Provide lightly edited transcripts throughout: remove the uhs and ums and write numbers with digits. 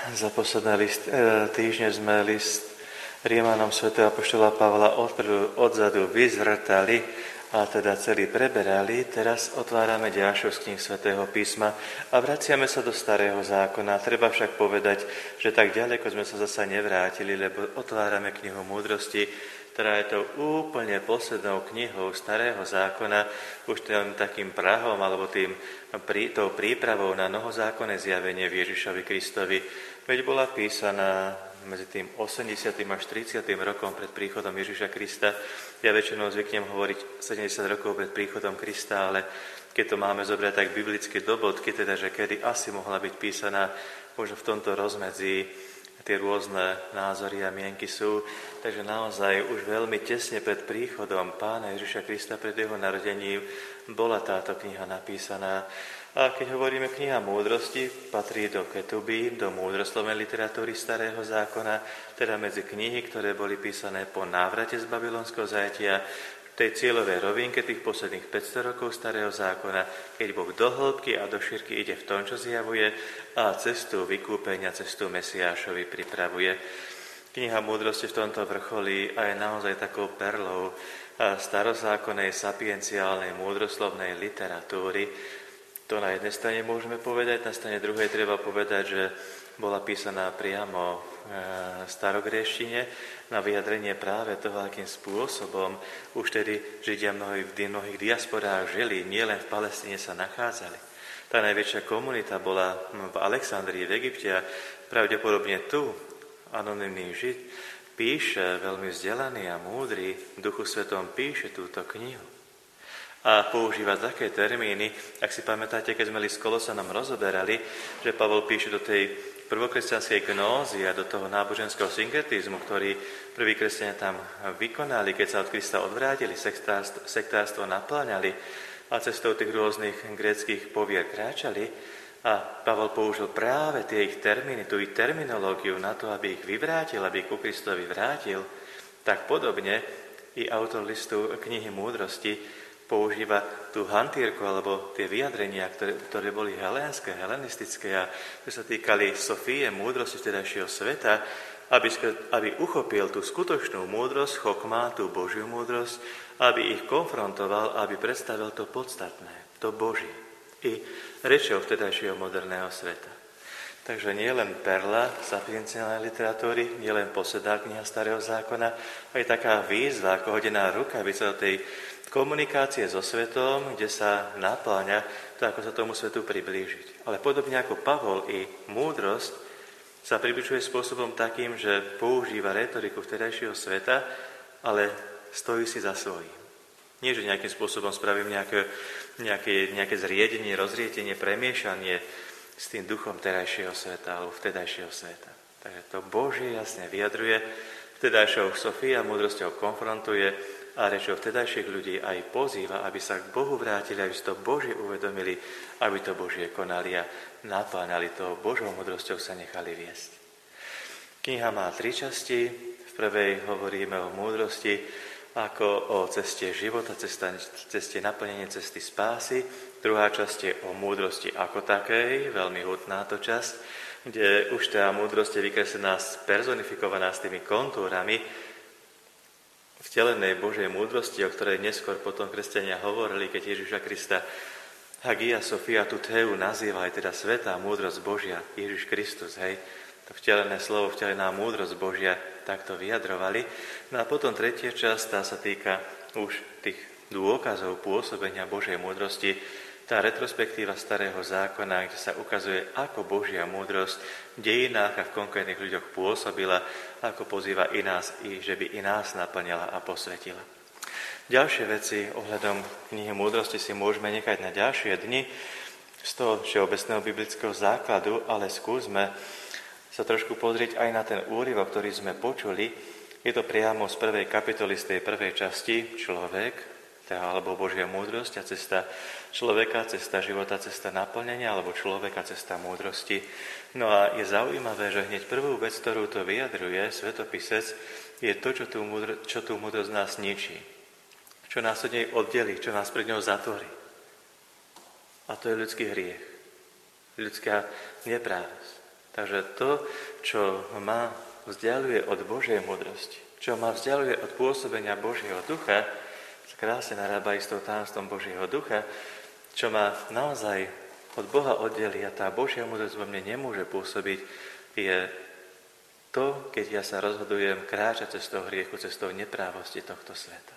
Za posledné týždne sme list Rímanom svätého apoštola Pavla odzadu vyzrtali a teda celý preberali. Teraz otvárame ďalšiu z kníh svätého písma a vraciame sa do Starého zákona. Treba však povedať, že tak ďaleko sme sa zasa nevrátili, lebo otvárame knihu múdrosti, ktorá je to úplne poslednou knihou Starého zákona, už tým takým prahom alebo tou prípravou na novozákonné zjavenie v Ježišovi Kristovi. Veď bola písaná medzi tým 80. až 30. rokom pred príchodom Ježiša Krista. Ja väčšinou zvyknem hovoriť 70 rokov pred príchodom Krista, ale keď to máme zobrať tak biblicky do bodky, teda, že kedy asi mohla byť písaná, možno v tomto rozmedzi tie rôzne názory a mienky sú. Takže naozaj už veľmi tesne pred príchodom Pána Ježiša Krista, pred jeho narodením, bola táto kniha napísaná. A keď hovoríme kniha múdrosti, patrí do ketuby, do múdroslovnej literatúry Starého zákona, teda medzi knihy, ktoré boli písané po návrate z babylonského zajatia, tej cieľovej rovinke tých posledných 500 rokov Starého zákona, keď Boh do hĺbky a do šírky ide v tom, čo zjavuje, a cestu vykúpenia, cestu Mesiášovi pripravuje. Kniha múdrosti v tomto vrcholí a je naozaj takou perlou starozákonnej sapienciálnej múdroslovnej literatúry. To na jednej strane môžeme povedať, na strane druhej treba povedať, že bola písaná priamo v starogréštine na vyjadrenie práve toho, akým spôsobom už tedy Židia v mnohých diasporách žili, nielen v Palestíne sa nachádzali. Tá najväčšia komunita bola v Alexandrii, v Egypte a pravdepodobne tu anonymný Žid píše, veľmi vzdelaný a múdry, v Duchu Svetom píše túto knihu. A používa také termíny, ak si pamätáte, keď sme list Kolosanom rozoberali, že Pavol píše do tej prvokresťanskej gnózy a do toho náboženského synkretizmu, ktorý prví kresťania tam vykonali, keď sa od Krista odvrátili, sektárstvo napláňali a cestou tých rôznych gréckych povier kráčali. A Pavol použil práve tie ich termíny, tú ich terminológiu na to, aby ich vyvrátil, aby ich ku Kristovi vrátil. Tak podobne i autor listu knihy múdrosti používa tú hantírku alebo tie vyjadrenia, ktoré boli helénske, helenistické a ktoré sa týkali Sofie, múdrosti vtedajšieho sveta, aby uchopil tú skutočnú múdrosť, chokmá, tú Božiu múdrosť, aby ich konfrontoval, aby predstavil to podstatné, to Božie i rečou vtedajšieho moderného sveta. Takže nie len perla sapienciálnej literatúry, nie len posledná kniha Starého zákona, aj taká výzva, ako hodená rukavica do tej komunikácie so svetom, kde sa napláňa to, ako sa tomu svetu priblížiť. Ale podobne ako Pavol i múdrosť sa približuje spôsobom takým, že používa retoriku vtedajšieho sveta, ale stojí si za svojím. Nie, že nejakým spôsobom spravím nejaké zriedenie, rozrietenie, premiešanie s tým duchom terajšieho sveta alebo vtedajšieho sveta. Takže to Božie jasne vyjadruje, vtedajšou Sofia múdrosťou konfrontuje a rečou vtedajších ľudí aj pozýva, aby sa k Bohu vrátili, aby si to Božie uvedomili, aby to Božie konali a napláňali to Božou múdrosťou sa nechali viesť. Kniha má 3 časti. V prvej hovoríme o múdrosti ako o ceste života, ceste naplnenia cesty spásy. Druhá časť je o múdrosti ako takej, veľmi hutná to časť, kde už tá múdrosť je vykreslená, personifikovaná s tými kontúrami vtelenej Božej múdrosti, o ktorej neskôr potom kresťania hovorili, keď Ježiša Krista Hagia Sophia tu Theu nazýva aj teda svätá múdrosť Božia, Ježiš Kristus, hej, to vtelené slovo, vtelená múdrosť Božia, takto vyjadrovali. No a potom tretia časť, tá sa týka už tých dôkazov pôsobenia Božej múdrosti, tá retrospektíva Starého zákona, kde sa ukazuje, ako Božia múdrosť v dejinách a v konkrétnych ľuďoch pôsobila, ako pozýva i nás, že by i nás naplňala a posvetila. Ďalšie veci ohľadom knihy múdrosti si môžeme nechať na ďalšie dni z toho všeobecného biblického základu, ale skúsme sa trošku pozrieť aj na ten úryvok, ktorý sme počuli. Je to priamo z 1. kapitoly, z tej prvej časti, človek, alebo Božia múdrosť a cesta človeka, cesta života, cesta naplnenia, alebo človeka, cesta múdrosti. No a je zaujímavé, že hneď prvú vec, ktorú to vyjadruje svetopisec, je to, čo tú múdrosť nás ničí. Čo nás od nej oddelí, čo nás pred ňou zatvorí. A to je ľudský hriech. Ľudská neprávosť. Takže to, čo ma vzdialuje od Božej múdrosti, čo ma vzdialuje od pôsobenia Božieho ducha, krásne narába s tou tajomstvom Božieho ducha, čo ma naozaj od Boha oddelí a tá Božia múdrosť vo mne nemôže pôsobiť, je to, keď ja sa rozhodujem kráčať cestou hriechu, cestou neprávosti tohto sveta.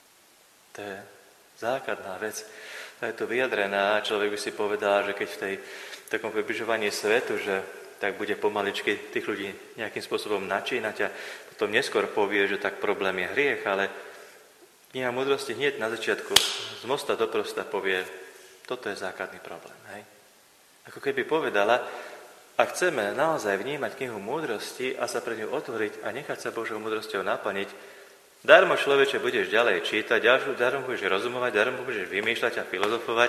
To je základná vec. To je tu vyjadrená. Človek by si povedal, že keď v takom približovaní svetu, že tak bude pomaličky tých ľudí nejakým spôsobom načínať a potom neskôr povie, že tak problém je hriech, ale kniha múdrosti hneď na začiatku z mosta do prosta povie, toto je základný problém. Hej? Ako keby povedala, ak chceme naozaj vnímať knihu múdrosti a sa pre ňu otvoriť a nechať sa Božou múdrosťou naplniť, darmo človeče budeš ďalej čítať, darmo budeš rozumovať, darmo budeš vymýšľať a filozofovať,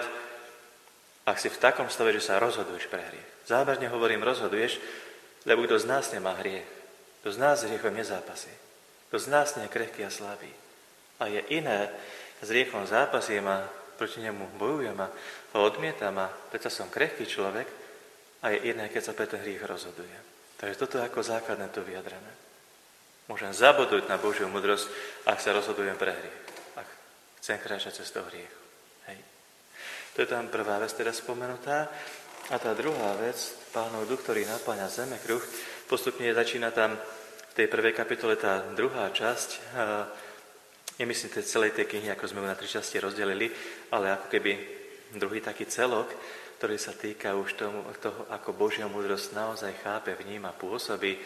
ak si v takom stave, že sa rozhoduješ pre hriech. Zámerne hovorím, rozhoduješ, lebo kto z nás nemá hriech, kto z nás s hriechom nezápasí, kto z nás nie je krehký a slabý. A je iné, s hriechom zápasím a proti nemu bojujem a ho odmietam a preto som krehký človek a je iné, keď sa pre ten hriech rozhodujem. Takže toto je ako základné tu vyjadrené. Môžem zabudnúť na Božiu múdrosť, ak sa rozhodujem pre hriech. Ak chcem kráčať cestou hriechu. Hej. To je tam prvá vec teraz spomenutá. A tá druhá vec, Pánov duch, ktorý napĺňa zemekruh, postupne začína tam v tej prvej kapitole tá druhá časť. Nemyslím tej celej tej knihy, ako sme ju na 3 časti rozdelili, ale ako keby druhý taký celok, ktorý sa týka už toho, ako Božia múdrosť naozaj chápe, vníma, pôsobí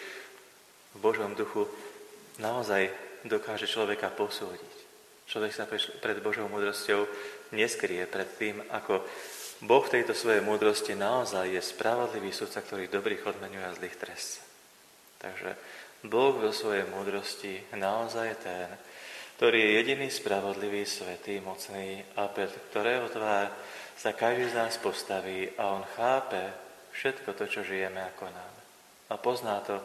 v Božom duchu, naozaj dokáže človeka posúdiť. Človek sa pred Božou múdrosťou neskrie pred tým, ako Boh v tejto svojej múdrosti naozaj je spravodlivý sudca, ktorý dobrých odmenuje a zlých trestá. Takže Boh vo svojej múdrosti naozaj je ten, ktorý je jediný spravodlivý, svätý, mocný a pred ktorého tvár sa každý z nás postaví a on chápe všetko to, čo žijeme a konáme. A pozná to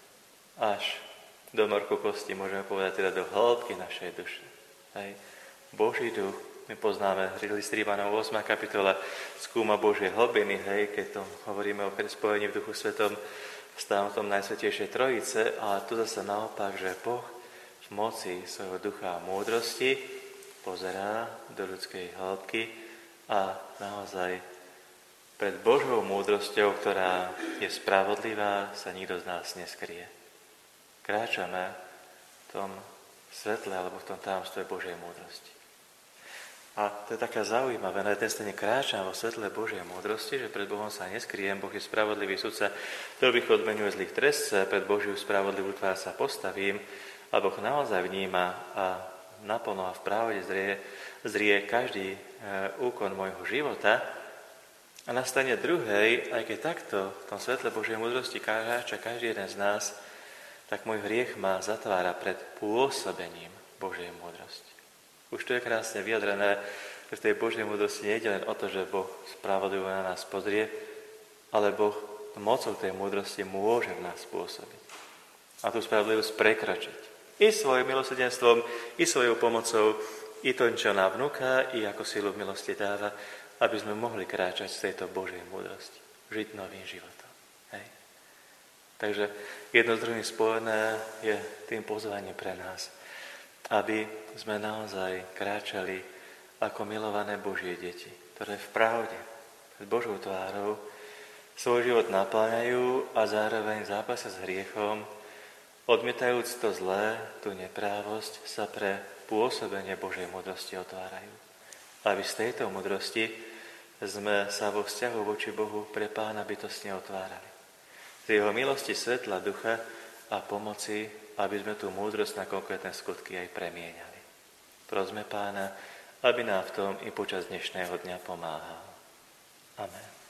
až do morku kosti, môžeme povedať teda do hĺbky našej duše. Hej. Boží duch, my poznáme list Rímanom 8. kapitola, skúma Božie hlbiny, hej, keď to hovoríme o spojení v Duchu Svetom, stávam tom Najsvätejšej Trojice, a tu zase naopak, že Boh v moci svojho ducha a múdrosti pozerá do ľudskej hĺbky a naozaj pred Božou múdrosťou, ktorá je spravodlivá, sa nikto z nás neskrie. Kráčame v tom svetle alebo v tom tajomstve Božej múdrosti. A to je taká zaujímavé, na jednej strane kráčam vo svetle Božej múdrosti, že pred Bohom sa neskriem, Boh je spravodlivý sudca, dobrých odmenuje, zlých trestá, pred Božiu spravodlivú tvár sa postavím a Boh naozaj vníma a naplno a v pravde zrie každý úkon môjho života. A na strane druhej, aj keď takto v tom svetle Božej múdrosti kráča každý jeden z nás, tak môj hriech ma zatvára pred pôsobením Božej múdrosti. Už to je krásne vyjadrené, že v tej Božej múdrosti nie je len o to, že Boh spravodlivo na nás pozrie, ale Boh mocou tej múdrosti môže v nás pôsobiť. A tú spravodlivosť prekračiť. I svojim milosrdenstvom, i svojou pomocou, i to, čo nám vnúka, i ako silu v milosti dáva, aby sme mohli kráčať z tejto Božej múdrosti. Žiť novým životom. Hej. Takže jedno z druhým spojené je tým pozvaním pre nás, aby sme naozaj kráčali ako milované Božie deti, ktoré v pravde, pred Božou tvárou, svoj život napĺňajú a zároveň zápasia s hriechom, odmietajúc to zlé, tú neprávosť, sa pre pôsobenie Božej múdrosti otvárajú. Aby z tejto múdrosti sme sa vo vzťahu voči Bohu pre Pána bytostne otvárali. Z jeho milosti, svetla, ducha a pomoci, aby sme tú múdrosť na konkrétne skutky aj premieňali. Prosme Pána, aby nám v tom i počas dnešného dňa pomáhal. Amen.